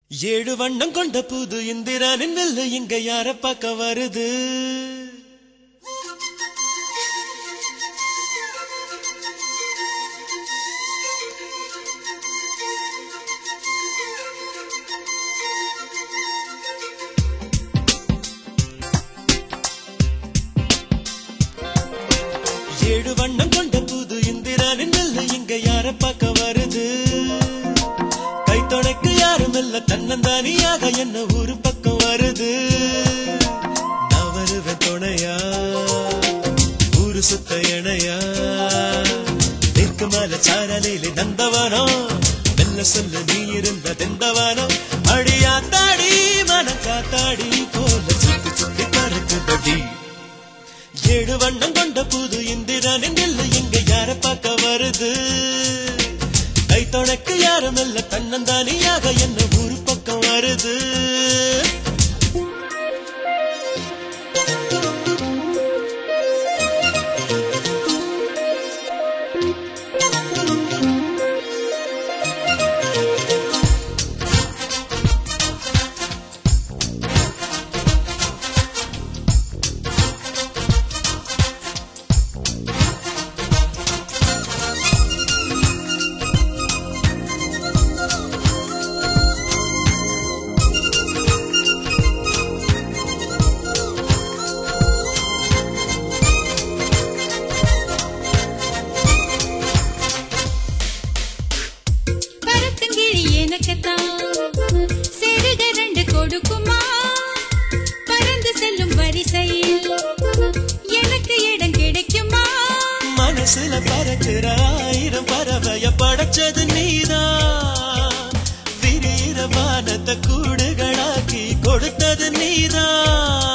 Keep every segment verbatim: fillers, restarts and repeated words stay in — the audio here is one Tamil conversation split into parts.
ஏழு வண்ணம் கொண்ட புது இந்திரானின் வெள்ளு இங்க யார பார்க்க வருது? ஏழு வண்ணம் கொண்ட புது இந்திரானின் வெள்ளு இங்க யார பார்க்க வருது? கைத்தொடைக்கு யாரும் இல்ல தன்னந்தானியாக என்ன ஒரு பக்கம் வருது. நான் வருவேன் துணையா ஊரு சுத்த இணையா தெற்கு மேல சாரலையில நந்தவனோ மெல்ல சொல்ல நீ இருந்த தெந்தவனோ அடியா தாடி மன காத்தாடி போல சுத்தி சுத்தி பறக்குதடி. ஏழு வண்ணம் கொண்ட புது இந்திரானின் வெள்ளு இங்க யார பார்க்க வருது? கைத்தொடைக்கு யாரும் இல்ல தன்னந்தானியாக என்ன ஒரு பக்கம் வருது. மனசுல பறக்கிற ஆயிரம் பறவைய படைச்சது நீதான், விரிகிற வானத்தை கூடுகளாக்கி கொடுத்தது நீதான்.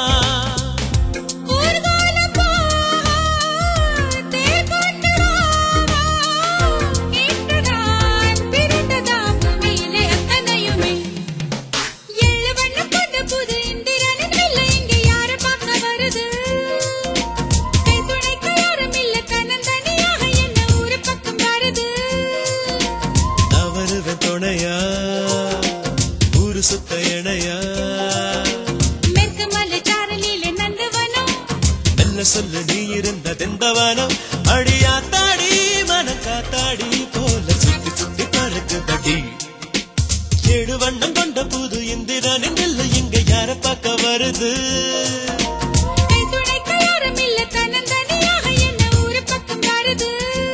துணையா ஊரு சுத்த இணையா மேற்கு மலை சாரலிலே நந்தவனோ மெல்ல சொல்ல நீ இருந்த தெந்தவனோ அடியா தாடி மன காத்தாடி போல சுத்தி சுத்தி பறக்குதடி. ஏழு வண்ணம் கொண்ட புது இந்திரானின் வெள்ளு இங்க யார பார்க்க வருது? கைத்துணைக்கு யாரும் இல்ல தன்னந்தனியாக என்ன ஊரு பக்கம் வருது.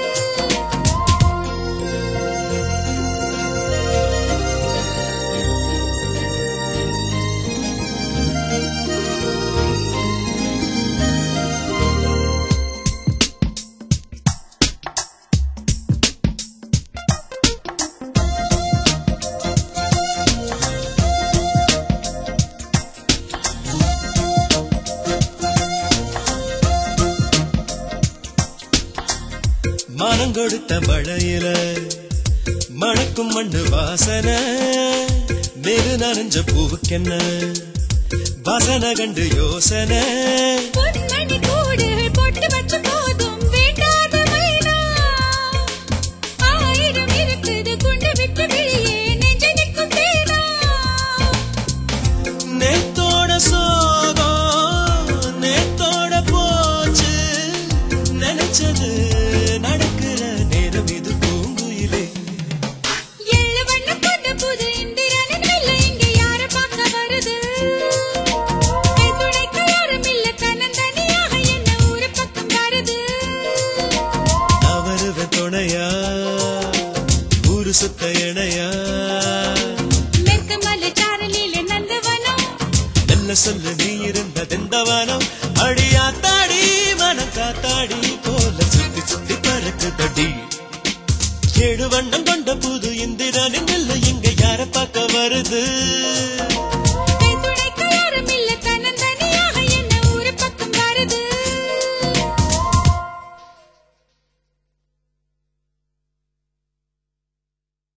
மானம் கொடுத்த மழையில மணக்கும் மண்ணு வாசனை மேரு நனைஞ்ச பூவுக்கென்ன வாசனை கண்டு யோசனை. பொன்மணி கூடுகள் போட்டு வச்ச போதும் வேண்டாத மைனா ஆயிரம் இருக்குது குண்டு விட்டு வெளியே நெஞ்ச நிற்கும் தேனா. நேத்தோட சோகம் நேத்தோட போச்சு நினைச்சது நடக்கிற நேரம் இது பூங்குயிலே. ஏழு வண்ணம் கொண்ட புது இந்திரானின் வெள்ளு இங்க யார பார்க்க வருது? கைத்துணைக்கு யாரும் இல்ல தன்னந்தனியாக என்ன ஊரு பக்கம் வருது. நான் வருவேன் துணையா ஊரு சுத்த